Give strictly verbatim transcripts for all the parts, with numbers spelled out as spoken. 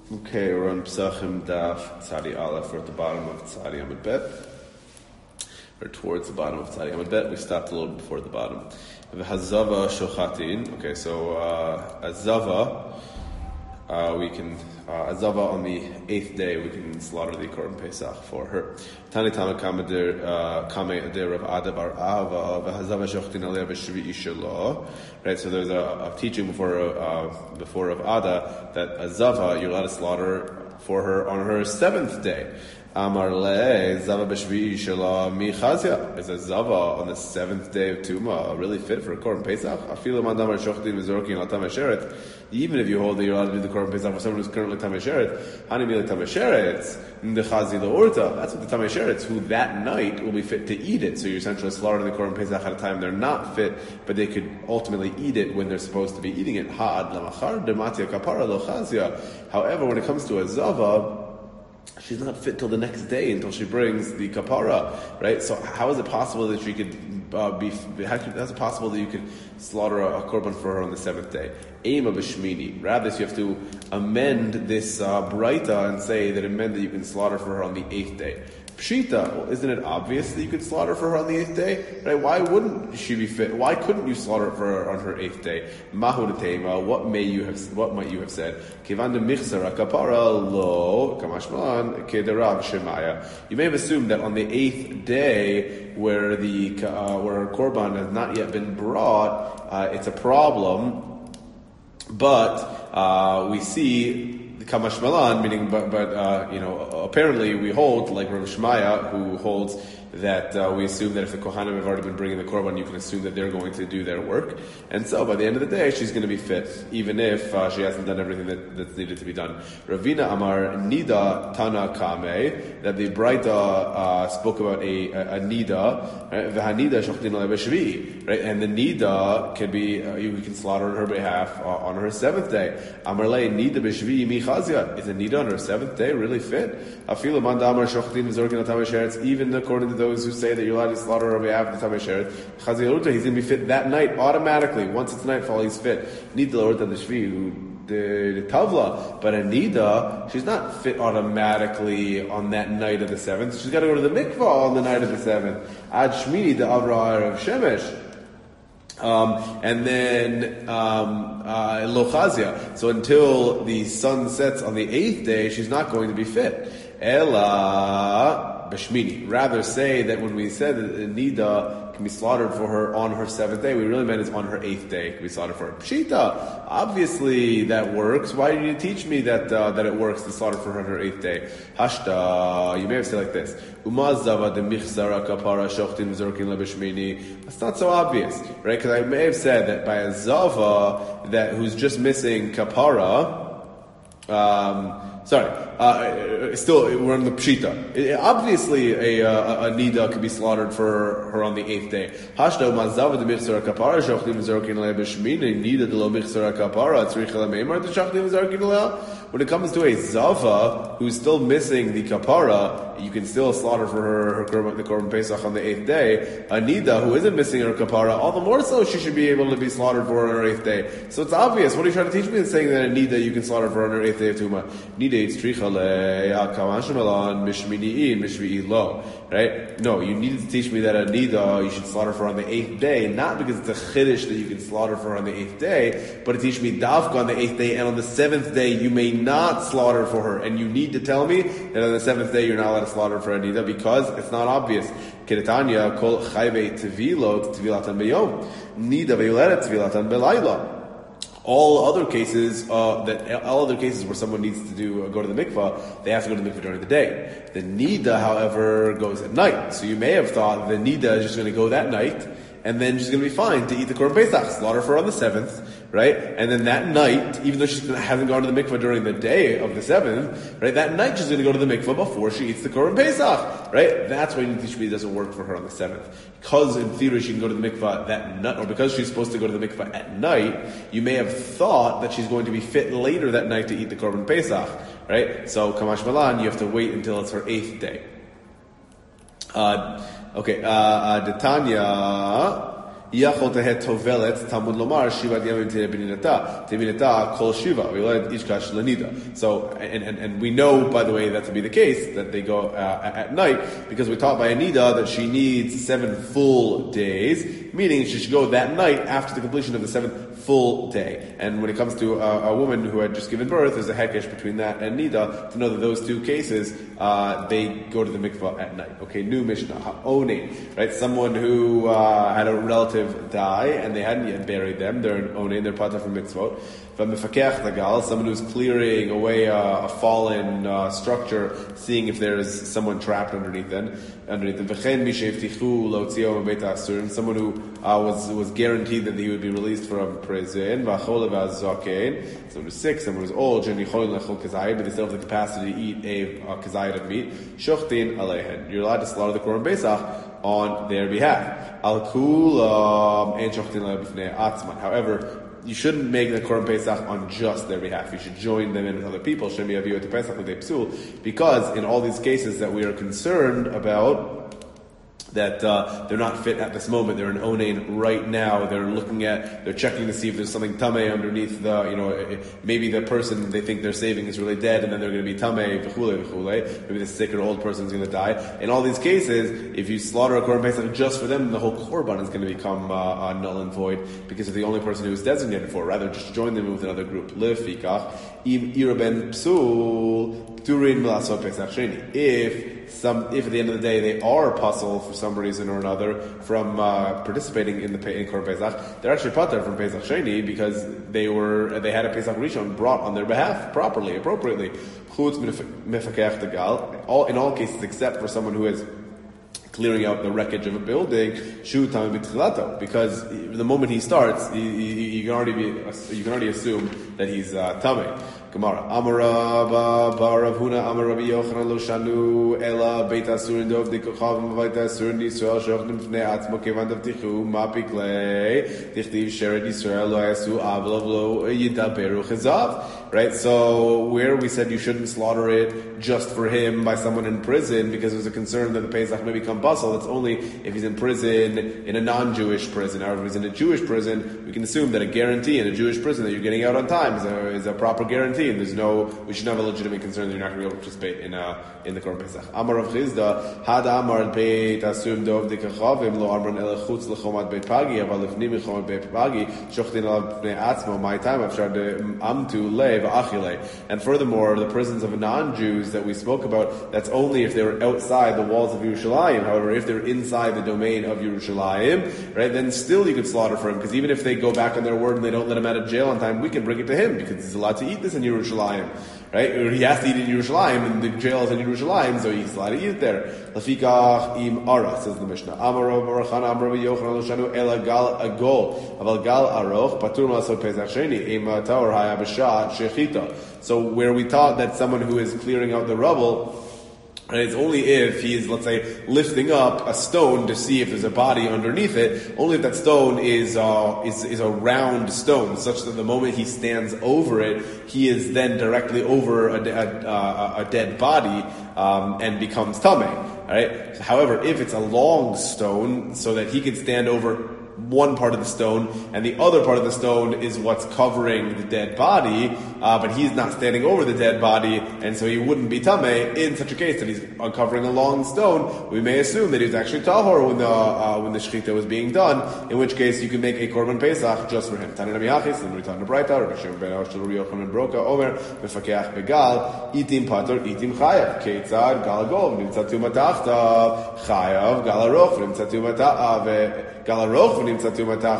Okay, we're on Pesachim Daf Tzadi Aleph. We're at the bottom of Tzadi Amud Bet. Or towards the bottom of Tzadi Amud Bet. We stopped a little before the bottom. Hazava Shochatin. Okay, so uh, Azava, uh, we can uh, Azava on the eighth day we can slaughter the Korban Pesach for her. Tani Tama Kamadir Kame Adir of Ada Bar Ava Hazava Shochatin Aleh B'Shvi'i Shelo. Right, so there's a, a teaching before uh, before of Ada that Azava you're allowed to slaughter for her on her seventh day. Amar le Zava b'Shvi'i Shelo mi Chazia. Is a Zava on the seventh day of Tuma really fit for a Korban Pesach? Afilu man damar shochtin v'zorkin al tamasheret. Even if you hold that you're allowed to do the Korban Pesach for someone who's currently tamasheret, hani mili tamasheret the Chazi the Urta. That's what the tamasheret who that night will be fit to eat it. So you're essentially slaughtering the Korban Pesach at a time they're not fit, but they could ultimately eat it when they're supposed to be eating it. Ha'ad lamachar dematia kapara lo Chazia. However, when it comes to a Zava, she's not fit till the next day until she brings the kapara, right? So how is it possible that she could uh, be? How is it possible that you could slaughter a, a korban for her on the seventh day? Ema b'shmini. Rather, so you have to amend this uh, braita and say that it meant that you can slaughter for her on the eighth day. Pshita, well, isn't it obvious that you could slaughter for her on the eighth day? Right? Why wouldn't she be fit? Why couldn't you slaughter for her on her eighth day? Mahu detema, what may you have? What might you have said? Kivan de michzara kapara lo kamashman kederav shemaya. You may have assumed that on the eighth day, where the uh, where her korban has not yet been brought, uh, it's a problem. But uh, we see. Kamash Malan, meaning, but, but uh, you know, apparently we hold, like Rav Shmaya, who holds that uh, we assume that if the Kohanim have already been bringing the Korban, you can assume that they're going to do their work. And so by the end of the day, she's going to be fit, even if uh, she hasn't done everything that, that's needed to be done. Ravina Amar Nida Tana Kame, that the Braita uh, spoke about a, a, a Nida, V'hanida Shochtin Aleh B'Shvi'i, right? And the Nida can be, uh, you can slaughter on her behalf uh, on her seventh day. Amar Le Nida B'Shvi'i Mi Chazia. Is a Nida on her seventh day really fit? Afilu Man Damar Shochtin V'Zorkin Al Tamei Sheretz, even according to those who say that you're allowed to slaughter on behalf of the Tamei Sheretz, Chazia L'Urta, he's going to be fit that night automatically. Once it's nightfall, he's fit. Nida L'Urta the Shvi, the, the Tavla, but a Nida, she's not fit automatically on that night of the seventh. She's got to go to the mikvah on the night of the seventh. Ad Shmini, the Avra of Shemesh. Um, and then um, uh, Lochazia. So until the sun sets on the eighth day, she's not going to be fit. Ela Bashmini. Rather say that when we said that Nida can be slaughtered for her on her seventh day, we really meant it's on her eighth day can be slaughtered for her. Pshita. Obviously that works. Why did you teach me that uh, that it works to slaughter for her on her eighth day? Hashta. You may have said like this. Umazava de michzara kapara shochtin v'zorkin lebishmini. That's not so obvious, right? Because I may have said that by a zava that who's just missing kapara. Um, Sorry, uh, still, we're on the Pshita. It, obviously, a, a, a Nida could be slaughtered for her on the eighth day. Hashda mazava de michzara kapara, shochtim v'zorkin le'eh b'shmini, Nida de lo michzara kapara, tzrich le'meimar de shochtim v'zorkin le'eh. When it comes to a Zava who's still missing the kapara, you can still slaughter for her, her korban, the Korban Pesach on the eighth day. A Nida who isn't missing her kapara, all the more so she should be able to be slaughtered for her on her eighth day. So it's obvious. What are you trying to teach me in saying that a Nida you can slaughter for her on her eighth day of Tuma? Nida right? No, you needed to teach me that a Nida you should slaughter for her on the eighth day, not because it's a chiddush that you can slaughter for her on the eighth day, but to teach me Davka on the eighth day, and on the seventh day you may not slaughter for her. And you need to tell me that on the seventh day you're not allowed to slaughter for a Nida because it's not obvious. Kedetanya kol chayve tevilot tevilatan beyom Nida ve'yuleret tevilatan belayla. All other cases, uh, that all other cases where someone needs to do uh, go to the mikvah, they have to go to the mikvah during the day. The nida, however, goes at night. So you may have thought the nida is just going to go that night, and then she's going to be fine to eat the korban pesach, slaughter for her on the seventh, right? And then that night, even though she hasn't gone to the mikvah during the day of the seventh, right? That night she's going to go to the mikvah before she eats the korban pesach, right? That's why you teach me it doesn't work for her on the seventh. Because in theory she can go to the mikvah that night, or because she's supposed to go to the mikvah at night, you may have thought that she's going to be fit later that night to eat the korban pesach, right? So Kamash Malan, you have to wait until it's her eighth day. Uh, okay, uh, uh, Detanya, Yachol tehet tovelet Talmud lomar shivat yamim tebinata tebinata kol shiva v'yoled ishkash lenida. So, and, and and we know, by the way, that to be the case, that they go uh, at night, because we're taught by Anida that she needs seven full days, meaning she should go that night after the completion of the seventh full day. And when it comes to a, a woman who had just given birth, there's a hekesh between that and Nida to know that those two cases, uh, they go to the mikvah at night. Okay, new Mishnah, ha'onein, right? Someone who uh, had a relative die and they hadn't yet buried them, they're an onein, they're pata from mitzvot. V'mefakech dagal, someone who's clearing away a, a fallen uh, structure, seeing if there's someone trapped underneath them. Underneath them, v'chein mishevtichu lotzio mebeit ha'asurim, someone who uh, was was guaranteed that he would be released from prison. V'achol v'azakein, someone who's sick, someone who's old, and yicholim lechol kazayid, but they still have the capacity to eat a uh, kazayid of meat. Shochtin aleihen, you're allowed to slaughter the korban pesach on their behalf. Al kulam and shochtin aleihen atzman. However, you shouldn't make the Korban Pesach on just their behalf. You should join them in with other people. Because in all these cases that we are concerned about, that uh, they're not fit at this moment. They're an onein right now. They're looking at, they're checking to see if there's something tameh underneath the, you know, maybe the person they think they're saving is really dead, and then they're going to be tameh, v'chule, v'chule. Maybe the sick or old person is going to die. In all these cases, if you slaughter a korban pesach just for them, the whole korban is going to become uh, uh, null and void because they're the only person who is designated for. Rather, just join them with another group. Lefikach, im iraben psul, turin milasot pesach sheni. If Some, if at the end of the day they are puzzle for some reason or another from uh, participating in the in Korban Pesach, they're actually pater from Pesach Sheni because they were they had a Pesach Rishon brought on their behalf properly, appropriately. Chutz mefakech dagal. All in all cases except for someone who is clearing out the wreckage of a building, shu tamei b'tchilato, because the moment he starts, you, you, you can already be you can already assume that he's uh, tamei. Gemara. Amar Bar Rav Huna Amar Rabbi Yochanan Lo Shanu Ela Beit Asurin Dov Dikochavim Beit Asurin Yisrael Shochnim Bnei Atzmo Kevan Davtichu Ma Piklei Dichtiv Sheret Yisrael Lo Yasu Avlo Lo Yidaberu Chazav. Right. So where we said you shouldn't slaughter it just for him by someone in prison because there's a concern that the Pesach may become basal. That's only if he's in prison in a non-Jewish prison. However, if he's in a Jewish prison, we can assume that a guarantee in a Jewish prison that you're getting out on time is a, is a proper guarantee. And there's no, we should have a legitimate concern that you're not going to be able to participate in uh, in the Korban Pesach. Amar Rav Chizda, Had Amar Beit Asum Dov Dikachavim Lo Amran El Chutz Lechomat Beit Pagi Aval Lefnim Lechomat Beit Pagi Shochtin Alav Bnei Atzmo My Time Afshar De Amtu Le V'Achile. And furthermore, the prisons of non-Jews that we spoke about, that's only if they were outside the walls of Yerushalayim. However, if they're inside the domain of Yerushalayim, right, then still you could slaughter for him, because even if they go back on their word and they don't let him out of jail on time, we can bring it to him because he's allowed to eat this in Yerushalayim, right? Or he has to eat in Yerushalayim, and the jail is in Yerushalayim, so he's allowed to eat it there. Lafikach im ara, says the Mishnah. Amar Rav Barachana, Amar Rav Yochanan, Loshanu ela gal agol, aval gal aroch, patur malasot pesach sheni, ima taor haya b'shat shechita. So where we taught that someone who is clearing out the rubble, and it's only if he's, let's say, lifting up a stone to see if there's a body underneath it, only if that stone is uh, is, is a round stone, such that the moment he stands over it, he is then directly over a, a, a, a dead body um, and becomes tamei. Right? However, if it's a long stone, so that he can stand over one part of the stone, and the other part of the stone is what's covering the dead body, uh, but he's not standing over the dead body, and so he wouldn't be tamei. In such a case that he's uncovering a long stone, we may assume that he was actually tahor when the uh, when the shechita was being done. In which case, you can make a korban pesach just for him. Tanan Abiyachis, and we return to Braita, Rabbi Shimon ben Yochai, Rabbi Yochanan Broka, Omer, Mefakeach begal, itim pator, itim chayav, keitzad gal agov, nimtzatu matachta, chayav gal aroch, nimtzatu matachta. Right, so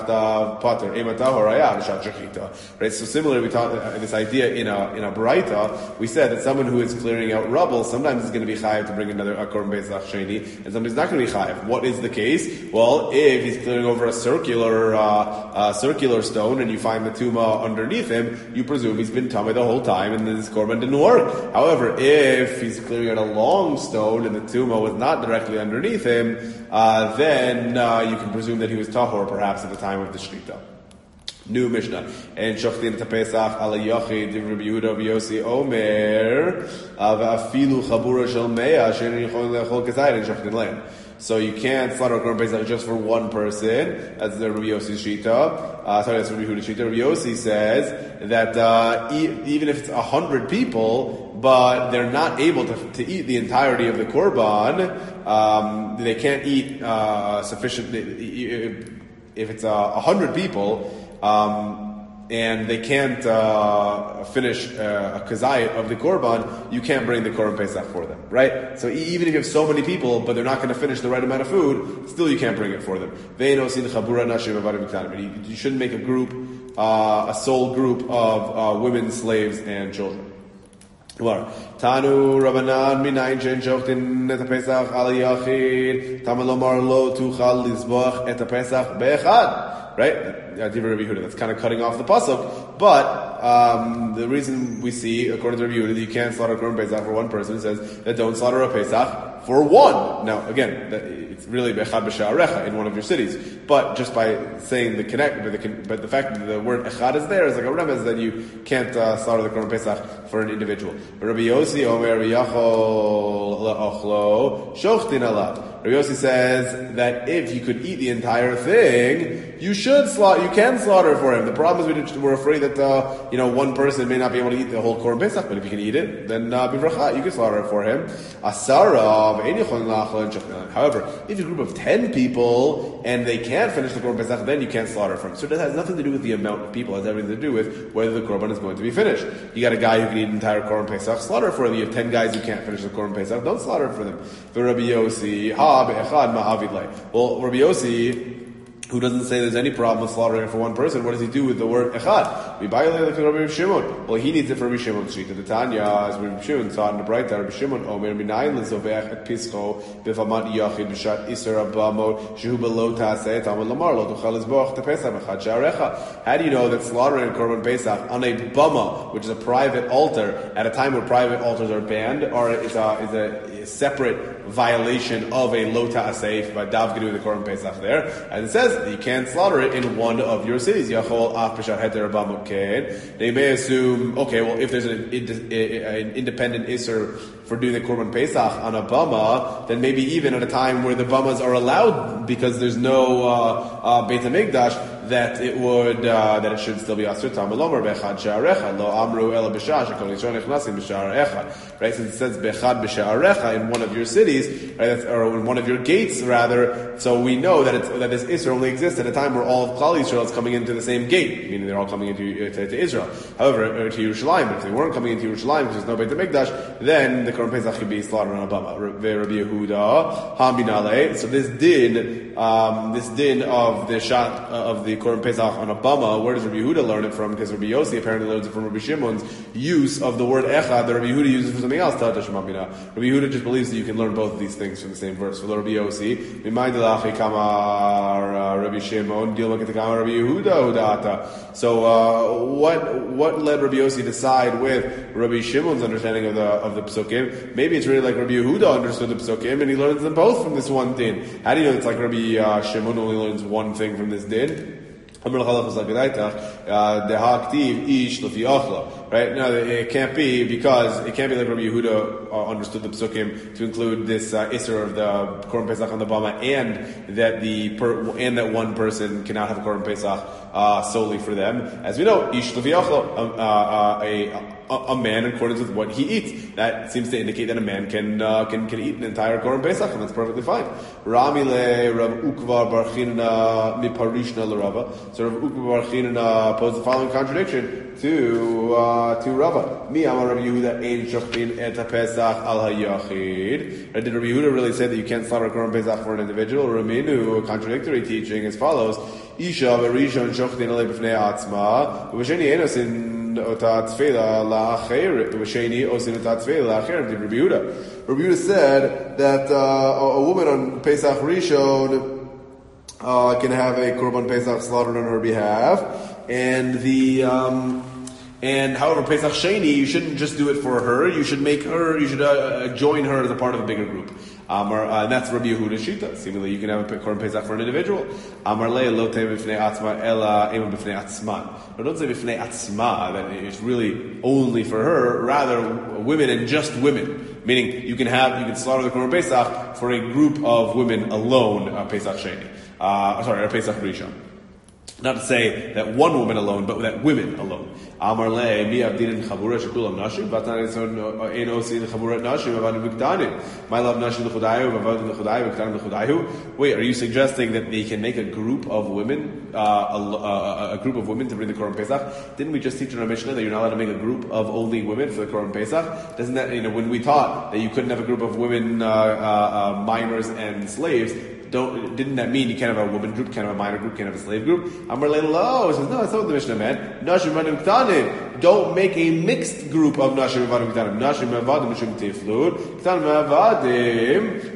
similarly, we taught uh, this idea in a in a Braita. We said that someone who is clearing out rubble sometimes is going to be chayav to bring another korban pesach sheni, and sometimes not going to be chayav. What is the case? Well, if he's clearing over a circular uh, uh, circular stone and you find the tuma underneath him, you presume he's been tamei the whole time, and this korban didn't work. However, if he's clearing out a long stone and the tuma was not directly underneath him, uh, then uh, you can presume that he was tahor perhaps at the time of the shechita. New Mishnah. And shochtin et pesach ala yachid Rabbi Yehuda Yossi Omer va'afilu chabura shel mea she'en yichol le'achol kazayid and shochtin le'en. So you can't slaughter a Korban Pesach just for one person. That's the Rabbi Yossi's Shita. Uh, sorry, that's Rabbi Yehuda's Shita. Rabbi Yossi says that uh, e- even if it's a hundred people, but they're not able to, to eat the entirety of the Korban, um, they can't eat uh, sufficient. If it's a hundred people, um, and they can't uh, finish uh, a kazayit of the korban, you can't bring the korban pesach for them, right? So e- even if you have so many people, but they're not going to finish the right amount of food, still you can't bring it for them. But you, you shouldn't make a group, uh, a sole group of uh, women, slaves, and children. Tanu Rabbanan minayin she'en shochtin et haPesach al yachid tama lomar lo tuchal lizbach et haPesach be'echad. Right? That's kind of cutting off the pasuk. But um, the reason we see, according to Rabbi Yehuda, that you can't slaughter a Korban Pesach for one person, says that don't slaughter a Pesach for one. Now, again, it's really Bechad b'Sha'arecha in one of your cities. But just by saying the connect, but the, but the fact that the word Echad is there is like a remez that you can't uh, slaughter the Korban Pesach for an individual. Rabbi Yossi Omer Yachol La'ochlo Shochtin Alav. Rabbi Yossi says that if you could eat the entire thing, you should slaughter. You can slaughter for him. The problem is we did, we're afraid that uh, you know one person may not be able to eat the whole Korban Pesach, but if you can eat it, then uh, bivracha, you can slaughter it for him. Asarav. However, if you're a group of ten people and they can't finish the Korban Pesach, then you can't slaughter for him. So that has nothing to do with the amount of people. It has everything to do with whether the Korban is going to be finished. You got a guy who can eat an entire Korban Pesach, slaughter for him. You have ten guys who can't finish the Korban Pesach, don't slaughter for them. The Rabbi Yossi, ha be'echad ma'avid lay. Well, Rabbi Yossi, who doesn't say there's any problem with slaughtering it for one person, what does he do with the word echad? Rabbi Shimon. Well, he needs it for Rabbi Shimon's sheet. The Tanya, as Rabbi Shimon saw in the bright Rabbi Shimon, Omer minayin lezovech et pischo b'famat yachid b'shat iser abamo shehu below ta'aseh tamad lamar lo tuchal lizboch tepesach b'chad she'arecha. How do you know that slaughtering a korban pesach on a bama, which is a private altar, at a time where private altars are banned, or is a, is a, a separate violation of a lo ta'aseh by dav gedu the korban pesach there? As it says, you can't slaughter it in one of your cities. Yachol af b'shat heter abamo kain. They may assume, okay, well, if there's an, an independent isser for doing the korban pesach on a bama, then maybe even at a time where the bamas are allowed because there's no uh, uh, Beit HaMikdash, that it would uh, that it should still be asur tamar lomer bechad she'arecha lo amru ela b'shah shekol yishon nechnasim b'sha'arecha. Right, since it says bechad b'sha'arecha in one of your cities, right, that's, or in one of your gates rather. So we know that it's, that this isser only exists at a time where all of Klal Yisrael is coming into the same gate, meaning they're all coming into to, to Israel. However, to Yerushalayim, if they weren't coming into Yerushalayim because there's no Beit HaMikdash, then the Korban Pesach could be slaughtered on a bama. Rabbi Yehuda haminale. So this din, um, this din of the shot uh, of the Korban Pesach on a bama, where does Rabbi Yehuda learn it from? Because Rabbi Yossi apparently learns it from Rabbi Shimon's use of the word echad that Rabbi Yehuda uses for something else. Rabbi Yehuda just believes that you can learn both of these things from the same verse. For Rabbi Yossi, kamar Rabbi Shimon, deal with the kamar Rabbi Yehuda udata. So uh, what what led Rabbi Yossi decide with Rabbi Shimon's understanding of the of the psukim? Maybe it's really like Rabbi Yehuda understood the psukim and he learns them both from this one din. How do you know it's like Rabbi uh, Shimon only learns one thing from this din? Right? No, it can't be because it can't be like Rabbi Yehuda uh, understood the psukim to include this uh, isser of the korban pesach on the bama, and that the per, and that one person cannot have a korban pesach uh, solely for them. As we know, ish lefi achlo, uh, uh, a a, a man in accordance with what he eats. That seems to indicate that a man can uh, can can eat an entire korban pesach, and that's perfectly fine. Ramile Rav Ukvar Bar Chinna miparishna l'Rava. So Rav Ukvar Bar Chinna posed the following contradiction to uh, to Rava. Mi amar Rabbi Yehuda ein shochtin et pesach al hayachid. Did Rabbi Yehuda really say that you can't slaughter a korban pesach for an individual? Raminu, a contradictory teaching as follows: Isha v'rishon shochtin alei b'fnei atzma v'sheni enosin. Rabbi Yehuda said that uh, a woman on Pesach Rishon uh, can have a Korban Pesach slaughtered on her behalf, and the um, and however Pesach Sheni, you shouldn't just do it for her. You should make her. You should uh, join her as a part of a bigger group. Amar, uh, and that's Rabbi Yehuda Shita. Seemingly, you can have a Korban Pesach for an individual. Amar le lo te b'fnei atzma ela ema b'fnei atzman. But don't say b'fnei atzma, that it's really only for her. Rather, women and just women. Meaning, you can have, you can slaughter the Korban Pesach for a group of women alone, uh, Pesach Sheni. Uh, sorry, a Pesach Rishon. Not to say that one woman alone, but that women alone. Amar le mi avdin chabura shekulam nashim v'atan ein osin chabura nashim avadim v'ktanim. My love nashim l'chodayu v'avadim l'chodayu v'ktanim l'chodayu. Wait, are you suggesting that they can make a group of women, uh, a, a, a group of women to bring the Korban Pesach? Didn't we just teach in our Mishnah that you're not allowed to make a group of only women for the Korban Pesach? Doesn't that, you know, when we taught that you couldn't have a group of women, uh, uh, uh, minors and slaves, Don't, didn't that mean you can't have a woman group, can't have a minor group, can't have a slave group? Amar Leilo says, no, that's not what the Mishnah meant. Nashim Vadim Ktanim. Don't make a mixed group of Nashim Vadim Ktanim. Nashim Vadim Mishum Tiflud. Ktanim Vadim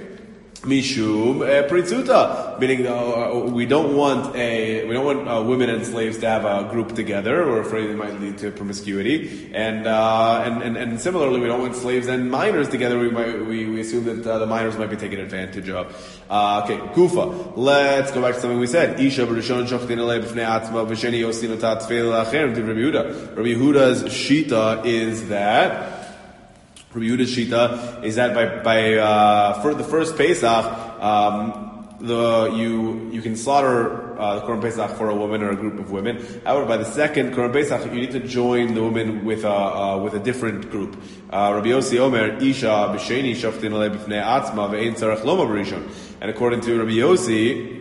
Mishum Pritzuta. Meaning, uh, we don't want a, we don't want uh, women and slaves to have a group together. We're afraid it might lead to promiscuity. And, uh, and, and, and similarly, we don't want slaves and minors together. We might, we, we assume that uh, the minors might be taken advantage of. Uh, okay, Kufa. Let's go back to something we said. Isha b'rishon shochdin alei b'fnei atzma v'sheni yosin otat tefel acherem to Rabbi Yehuda. Rabbi Yehuda's shita is that Rabbi Yehuda's shita is that by by uh, for the first Pesach, um, the you you can slaughter uh, the Korban Pesach for a woman or a group of women. However, by the second Korban Pesach, you need to join the woman with a uh, with a different group. Uh, Rabbi Yossi Omer Isha b'sheni shoftin alei b'fnei atzma ve'ein tzarech loma b'rishon. And according to Rabbi Yossi,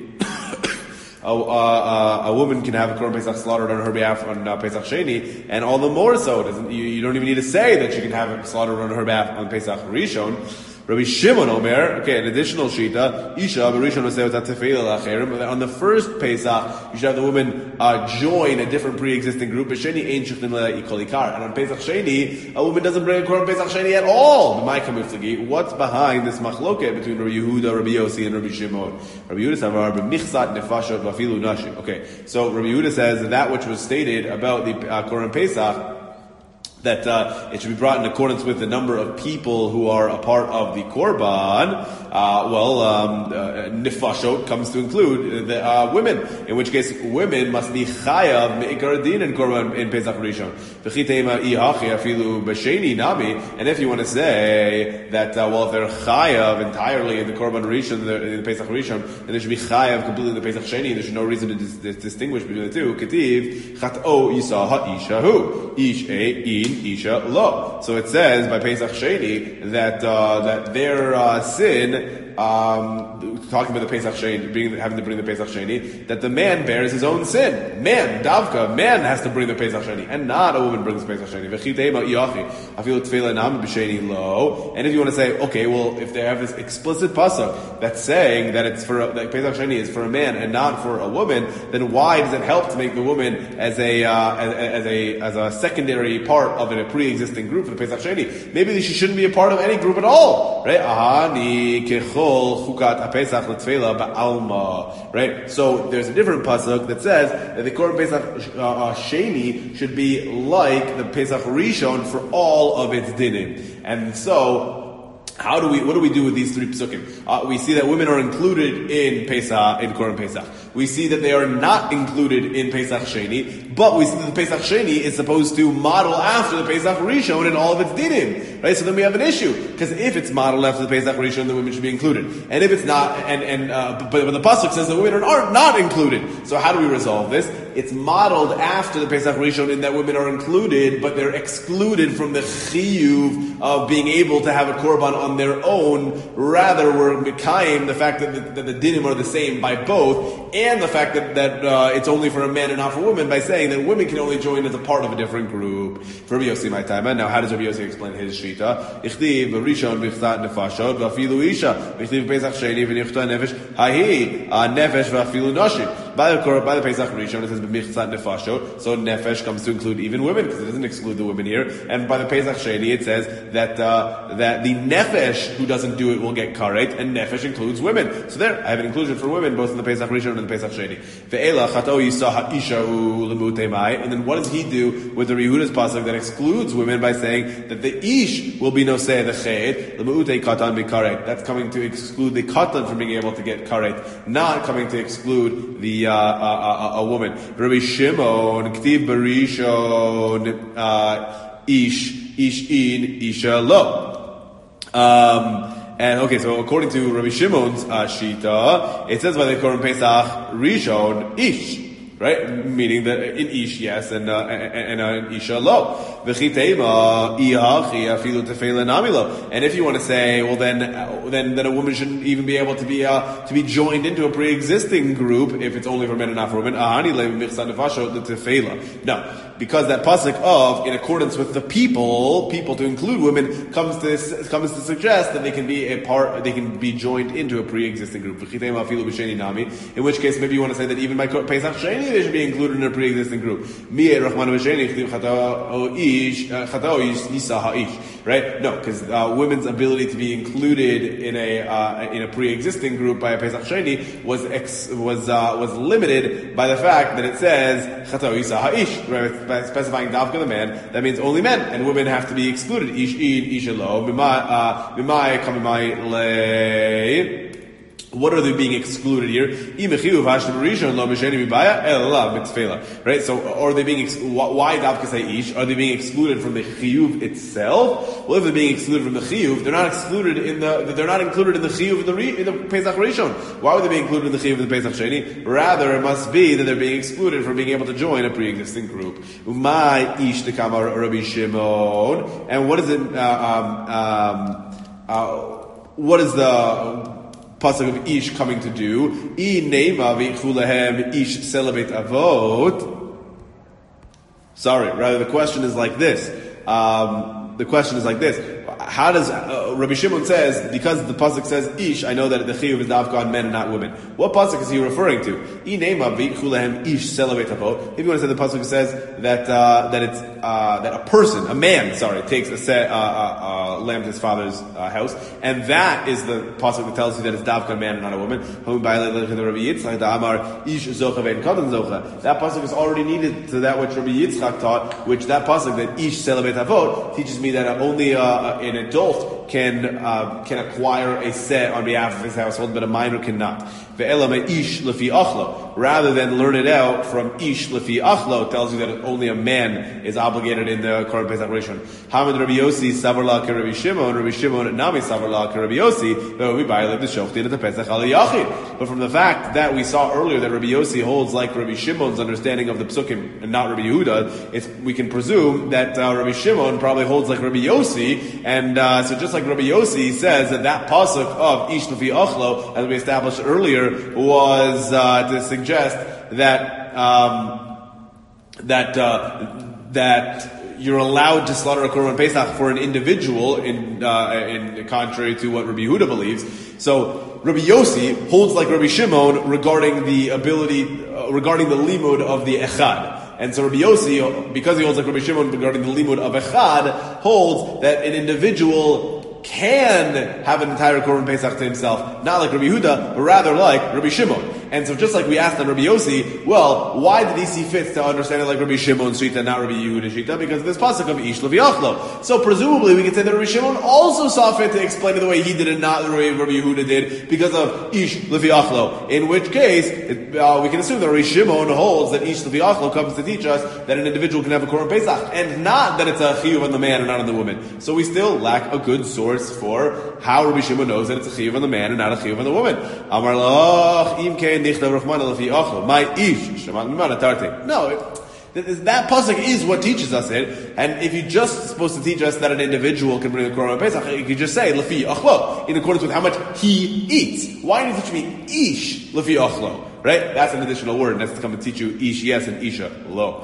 a, a, a woman can have a Korban Pesach slaughtered on her behalf on uh, Pesach Sheni, and all the more so, doesn't you, you don't even need to say that she can have it slaughtered on her behalf on Pesach Rishon. Rabbi Shimon Omer, okay, an additional shita, Isha b'rishon oseot tefillah acherim. On the first Pesach, you should have the woman uh, join a different pre-existing group. B'sheni ein shechtin le'ikol ikar. And on Pesach Sheni, a woman doesn't bring a Korban Pesach Sheni at all. What's behind this machloket between Rabbi Yehuda, Rabbi Yossi, and Rabbi Shimon? Rabbi Yehuda savar b'michsat nefashot v'afilu nashim. Okay, so Rabbi Yehuda says that, that which was stated about the uh, Korban Pesach, that uh, it should be brought in accordance with the number of people who are a part of the korban. Uh, well, um, uh, nefashot comes to include the uh, women, in which case women must be chayav me'ikar din in korban in Pesach Rishon. V'chitema ihachi afilu b'sheni nami. And if you want to say that, uh, well, if they're chayav entirely in the korban Rishon, in the Pesach Rishon, then they should be chayav completely in the Pesach Sheni. There's no reason to dis- dis- distinguish between the two. Ketiv chat'o yisa ha'isha hu ish e Isha lo. So it says by Pesach Sheni that uh, that their uh, sin, um, talking about the Pesach Sheni, being, having to bring the Pesach Sheni, that the man bears his own sin. Man, davka, man has to bring the Pesach Sheni, and not a woman brings the Pesach Sheni. And if you want to say, okay, well, if they have this explicit pasuk that's saying that it's for a, that Pesach Sheni is for a man and not for a woman, then why does it help to make the woman as a uh, as, as a as a secondary part of a pre-existing group for the Pesach Sheni? Maybe she shouldn't be a part of any group at all, right? Ahani kechol chukat haPesach leTefela ba'alma, right? So there's a different pasuk that says that the Korban Pesach uh, uh, Sheni should be like the Pesach Rishon for all of its dinim, and so. How do we? What do we do with these three psukim? Uh, we see that women are included in Pesach, in Korban Pesach. We see that they are not included in Pesach Sheni, but we see that the Pesach Sheni is supposed to model after the Pesach Rishon in all of its dinim, right? So then we have an issue, because if it's modeled after the Pesach Rishon, the women should be included, and if it's not, and and uh, but, but the pasuk says the women are not included. So how do we resolve this? It's modeled after the Pesach Rishon in that women are included, but they're excluded from the chiyuv of being able to have a korban on their own. Rather, we're mekayim the fact that the, that the dinim are the same by both, and the fact that, that uh, it's only for a man and not for women by saying that women can only join as a part of a different group. For Rabbi Yossi, my time. Now, how does Rabbi Yossi explain his shita? Ichtiv rishon b'chtat nefashot v'afilu isha. Ichtiv pesach sheni v'nichta nefesh hahi nefesh v'afilu nashim. by the by the Pesach Rishon it says b'michzat nefashot, so nefesh comes to include even women because it doesn't exclude the women here. And by the Pesach Sheni it says that uh, that the nefesh who doesn't do it will get karet, and nefesh includes women. So there, I have an inclusion for women both in the Pesach Rishon and the Pesach Sheni. Ve'ela chato yisah ha'isha lemutei mai, and then what does he do with the Yehuda's pasuk that excludes women by saying that the ish will be no say the ched lemutei katan be karet? That's coming to exclude the katan from being able to get karet, not coming to exclude the uh, uh, uh, a woman. Rabbi Shimon ktiv barishon uh, ish ish in isha lo. Um, and okay, so according to Rabbi Shimon's uh, shita, it says by the Korban Pesach Rishon ish, right? Meaning that in ish yes, and uh, and, and uh, in isha lo. And if you want to say, well, then uh, then then a woman shouldn't even be able to be uh, to be joined into a pre-existing group if it's only for men and not for women. No. Because that pasuk of in accordance with the people, people to include women, comes to comes to suggest that they can be a part, they can be joined into a pre-existing group. In which case, maybe you want to say that even by Pesach Sheni they should be included in a pre-existing group. Right? No, because uh, women's ability to be included in a uh, in a pre-existing group by a Pesach Sheni was ex, was uh, was limited by the fact that it says Chato Yisa Ha'ish, right? By specifying davka the man, that means only men, and women have to be excluded. Ish in, isha lo, mimai, mimai, kamimai le. What are they being excluded here? Right? So, are they being, ex- why davka say ish? Are they being excluded from the chiyuv itself? Well, if they're being excluded from the chiyuv, they're not excluded in the, they're not included in the chiyuv in the, re, in the Pesach Rishon. Why would they be included in the chiyuv in the Pesach Sheni? Rather, it must be that they're being excluded from being able to join a pre-existing group. Umay ish tekama Rabbi Shimon. And what is it, uh, um, um, uh, what is the, pasuk of ish coming to do? I neima v'chulahem ish celebrate avot. Sorry, rather the question is like this. Um, the question is like this. How does uh, Rabbi Shimon says because the pasuk says ish? I know that the chiyuv is davka on men and not women. What pasuk is he referring to? I neima v'chulahem ish celebrate avot. If you want to say the pasuk says that uh, that it's uh, that a person, a man, sorry, takes a set, uh, uh, uh, lamb to his father's uh, house, and that is the pasuk that tells you that it's davka on man and not a woman. That pasuk is already needed to that which Rabbi Yitzchak taught, which that pasuk that ish celebrate avot teaches me that only uh, an adult can uh, can acquire a set on behalf of his household, but a minor cannot. Ish lefi achlo, rather than learn it out from ish lefi achlo, tells you that only a man is obligated in the Korban Pesach Rishon. Hamid Rabbi Yossi savarla ke Rabbi Shimon, Rabbi Shimon nami savarla ke Rabbi Yossi. We violate the shochtin at the Pesach al yachid. But from the fact that we saw earlier that Rabbi Yossi holds like Rabbi Shimon's understanding of the psukim and not Rabbi Yehuda, it's, we can presume that uh, Rabbi Shimon probably holds like Rabbi Yossi, and uh, so just like Rabbi Yossi says that that pasuk of ish lefi achlo, as we established earlier, was uh, to suggest that um, that uh, that you're allowed to slaughter a korban pesach for an individual, in uh, in contrary to what Rabbi Yehuda believes. So Rabbi Yossi holds like Rabbi Shimon regarding the ability uh, regarding the limud of the echad. And so Rabbi Yossi, because he holds like Rabbi Shimon regarding the limud of echad, holds that an individual can have an entire Korban Pesach to himself, not like Rabbi Yehuda, but rather like Rabbi Shimon. And so just like we asked on Rabbi Yossi, well, why did he see fit to understand it like Rabbi Shimon's Shita, not Rabbi Yehuda's Shita? Because of this pasuk of Ish Levi Achlo. So presumably we can say that Rabbi Shimon also saw fit to explain it the way he did and not the way Rabbi Yehuda did, because of Ish Levi Achlo. In which case, it, uh, we can assume that Rabbi Shimon holds that Ish Levi Achlo comes to teach us that an individual can have a Korban Pesach, and not that it's a chiyuv on the man and not on the woman. So we still lack a good source for how Rabbi Shimon knows that it's a chiyuv on the man and not a chiyuv on the woman. Amar lach im kein dichtav rachman lefi achlo my ish shema mimana tarte. No, it, that pasuk is what teaches us it. And if you're just supposed to teach us that an individual can bring a korban pesach, you could just say lefi achlo in accordance with how much he eats. Why do you teach me ish lefi achlo? Right? That's an additional word, and that's to come and teach you ish yes and isha lo.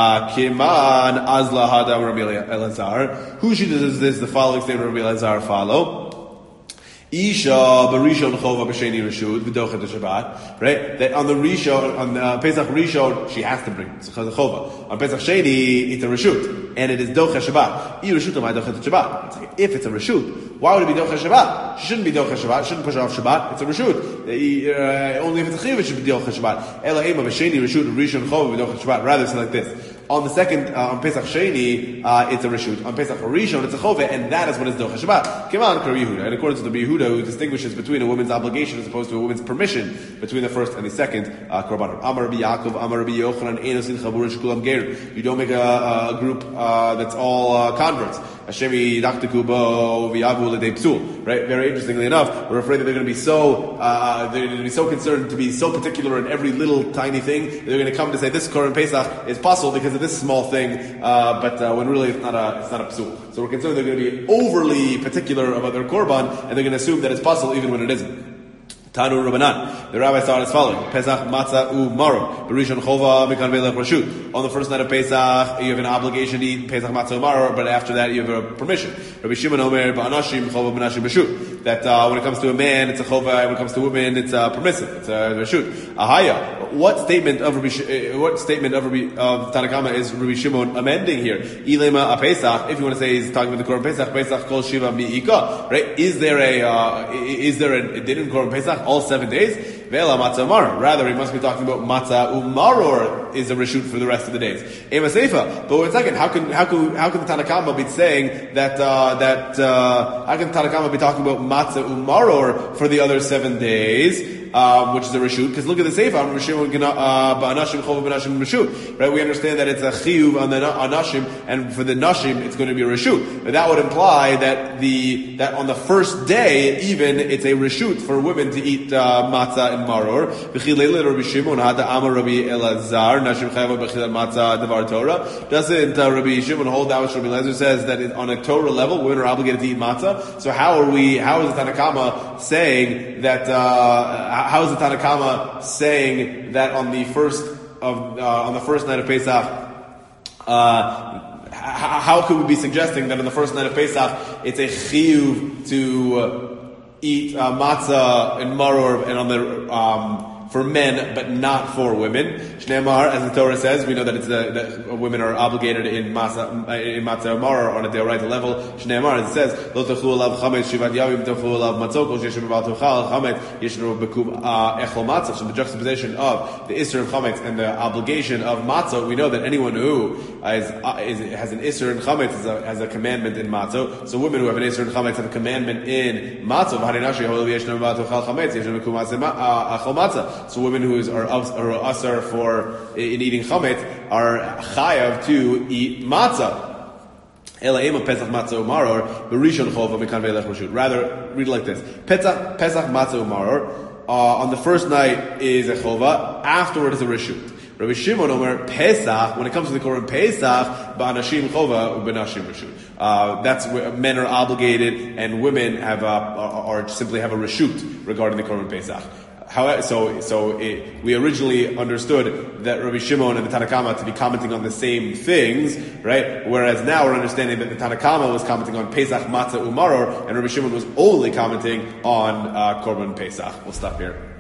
Kiman azla hadam Rabbi Elazar. Who does this? The following statement Rabbi Elazar follow. Isha b'rishon chova b'sheni reshut v'dochet Shabbat. Right? That on the rishon, on uh, Pesach rishon, she has to bring it. So chova. On Pesach sheni, it's a reshut, and it is dochet Shabbat. I reshut amai dochet Shabbat. It's like, if it's a reshut, why would it be dochet Shabbat? She shouldn't be dochet Shabbat. She shouldn't push off Shabbat. It's a reshut. Uh, only if it's a chiv, it should be dochet Shabbat. Ela ema b'sheni reshut rishon chova v'dochet Shabbat. Rather, it's like this. On the second, uh, on Pesach Sheni, uh, it's a reshut. On Pesach Rishon, it's a chove, and that is what is docha Shabbat. Come on, Kar Yehuda. And according to the Yehuda, who distinguishes between a woman's obligation as opposed to a woman's permission between the first and the second uh, korban. Amar Rabbi Yaakov, Amar Rabbi Yochanan, Einosin Chabur Shkulam Ger. You don't make a, a group uh, that's all uh, converts. Hashemi Daktakubo Viavu Ledei Psul. Right? Very interestingly enough, we're afraid that they're going to be so uh, they're going to be so concerned to be so particular in every little tiny thing. They're going to come to say this Korban Pesach is possible because of this small thing, uh, but uh, when really it's not a it's not a psul. So we're concerned they're going to be overly particular about their korban, and they're going to assume that it's possible even when it isn't. Tanu Rabbanan. The rabbi started as following: Pesach matzah u maro. Berishon chova mikan velech rashut. On the first night of Pesach, you have an obligation to eat Pesach matzah u maro, but after that, you have a permission. Rabbi Shimon Omer ba'anashim chova b'nashim rashut. That uh, when it comes to a man, it's a chova. When it comes to women, it's uh, permissive. It's a rashut. Ahaya. What statement of Rabbi? Uh, what statement of Rabbi of Tanna Kamma is Rabbi Shimon amending here? Ilema a Pesach. If you want to say he's talking about the Korban Pesach, Pesach kol shiva mi'ika. Right? Is there a uh, is there a, a didn't Korban Pesach all seven days? Vela matzah umar. Rather, he must be talking about matzah umaror is a reshut for the rest of the days. Ema seifa. But one second, how can how can how can the Tanna Kamma be saying that uh, that uh, how can the Tanna Kamma be talking about matzah umaror for the other seven days? Um, which is a reshut, because look at the sefer, right? We understand that it's a chiyuv on the anashim, and for the nashim, it's going to be a reshut. But that would imply that the that on the first day, even it's a reshut for women to eat uh, matzah and maror. Doesn't uh, Rabbi Shimon hold that which Rabbi Elazar says that it, on a Torah level, women are obligated to eat matzah? So how are we? How is the Tanna Kamma saying that? Uh, How is the Tanna Kamma saying that on the first of uh, on the first night of Pesach? Uh, h- how could we be suggesting that on the first night of Pesach it's a chiyuv to uh, eat uh, matzah and maror and on the um, for men, but not for women? Shneimar, as the Torah says, we know that it's a, that women are obligated in matzah in matzah maror on a deoraita level. Shneimar, as it says, Lo tachlu alav chametz shivat yavim tachlu alav matzot kol sheshem b'al tuchal chametz yishnu bekum echol matzah. So the juxtaposition of the isser of chametz and the obligation of matzah, we know that anyone who is, is has an isser in chametz has a, has a commandment in matzah. So women who have an isser in chametz have a commandment in matzah. V'harinashi hol yishnu b'al tuchal chametz yishnu bekum echol matzah. So women who is, are, are usher for in eating chametz are chayav to eat matzah. Rather, read it like this: Pesach, Pesach matzah umaror. Uh, on the first night is a chova. Afterward is a reshut. Rabbi Shimon Omer Pesach. When it comes to the Korban Pesach, ba'anashim chova u'benashim reshut. Uh, that's where men are obligated, and women have uh, are, are simply have a reshut regarding the Korban Pesach. However, so so it, we originally understood that Rabbi Shimon and the Tanna Kamma to be commenting on the same things, right? Whereas now we're understanding that the Tanna Kamma was commenting on Pesach Matzah Umaror, and Rabbi Shimon was only commenting on uh, Korban Pesach. We'll stop here.